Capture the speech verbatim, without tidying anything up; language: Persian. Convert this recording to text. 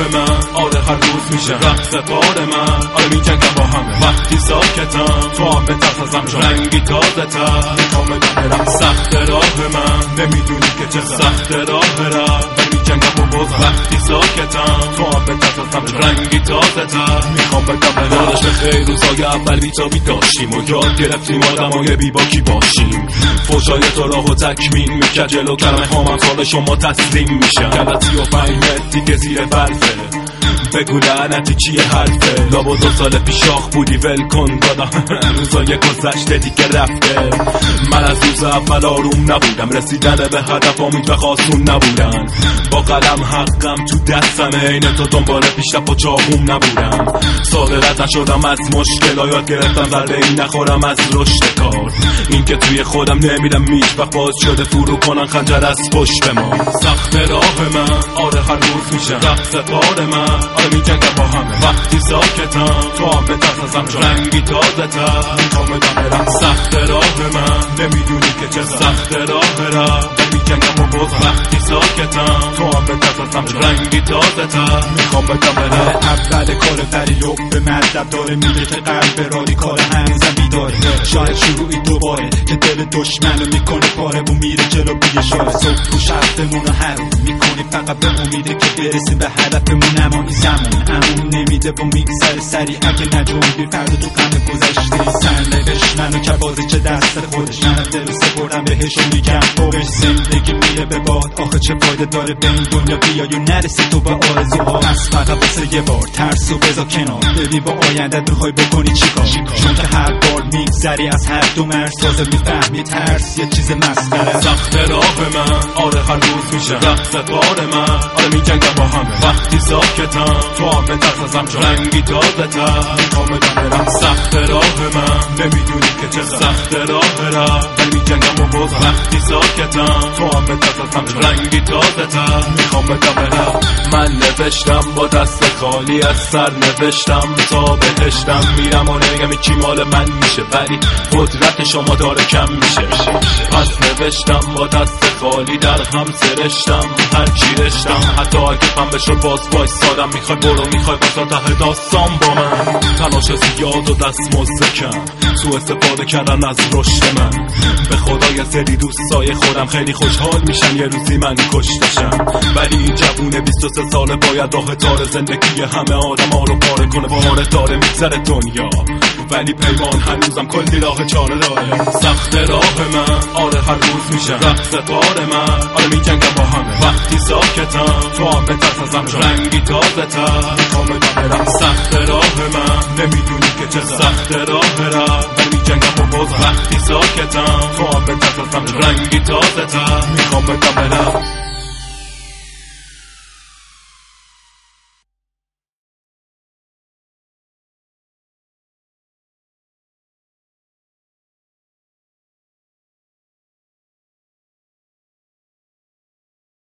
من، آره هر روز میشه رقص بار من، آره میجنگم با همه وقتی ساکتم، تو هم به ترس ازم چون رنگی تازه تر میخوام برم سخت راه من، نمیدونی که چه سخت راه برم میجنگم و باز وقتی ساکتم، تو هم به ترس ازم چون رنگی تازه تر میخوام برم یادش به خیر روزای اول بیتابی داشتیم و یاد گرفتیم آدمای بیباکی باشیم، فوشای تو راهو تکمین میکرد جلو کلمه ها من سال شما تسلیم میشم، گلتی و فهمت دیگه زیر برفه بگو لعنتی چیه حرفه، لابا دو سال پیش آخ بودی ول کن دادا روزای گذشته دیگه رفته، من از روز اول آروم نبودم، رسیدن به هدف امید و خواستون نبودن، با قلم حقم تو دستمه، اینه تو دنبال پیشرفت و چاقوم نبودم، ساده رد نشدم از مشکل یاد گرفتم ضربه این نخورم از رشد کار، این که توی خودم نمیرم هیچ وقت باز شده فرو کنن خنجر از پشت ما، سخت راه من، آره هر روز میشه رقص بار من، آره میجنگم با همه وقتی ساکتم، تو هم به ترس ازم چون رنگی تازه تر میخوام برم سخت راه من، نمیدونی که چه سخت راه برم میجنگم و باز وقتی ساکتم، تو هم به ترس ازم چون رنگی تازه تر میخوام برم اول کار فریوب به مطلب داره، میگه که قلب رادیکال همین زمین داره، شاید شروعی دوباره که دل دشمنو میکنه پاره و میره جلو بوی شاره، صبح تو شرطمونو حروم میکنی فقط به امیده که برسیم به هدفمون، اما این زمان امون نمیده و میگذره سری اگه نجومی فردا تو غم گذشته سرنوشت منو که بازی چه دست خودش، من دل سپردم بهش و میگم فوقش، زندگی میره به باد آخه چه فایده داره به این دنیا بیای و نرسی تو به آرزوها، پس فقط واسه یه بار ترسو بذار کنار، ببین با آیندت میخوای بکنی چیکار، چون که هر بار میگذری از هر دو مرز تازه میفهمی ترس یه چیز مسخره، سخت راه من، آره هر روز میشه رقص بار من، آره میجنگم با همه وقتی ساکتم، تو هم به ترس ازم چون رنگی تازه تر میخوام برم سخت راه من، نمیدونی که چه سخت راه برم میجنگم و باز وقتی ساکتم، تو هم به ترس ازم چون رنگی تازه تر میخوام برم، من نوشتم با دست خالی از سر نوشتم تا بهشتم میرم و نمیگم چی مال من میشه، ولی قدرت شما داره کم میشه، پس نوشتم با دست خالی در هم سرشتم هر چی رشتم، حتی اگه هم بشه باز وایسادم، میخوای برو میخوای باشا ته داستان با من، تلاش زیاد و دست مزدکم سو استفاده کردن از رشد من، به خدای سری دوستای خودم خیلی خوشحال میشن یه روزی من کشتشم، ولی این جوونه بیست و سه ساله باید راه تار زندگی همه آدم ها رو پاره کنه، باره داره میگذره دنیا ولی پیمان هنوزم کلی راه چاره داره، سخت راه من، آره هر روز میشه رقص بار من، آره میجنگم با همه وقتی ساکتم، تو هم به ترس ازم چون رنگی تازه تر میخوام برم سخت راه من، نمیدونی که چه سخت راه برم میجنگم و باز وقتی ساکتم، تو هم به ترس ازم چون رنگی تازه تر میخوام برم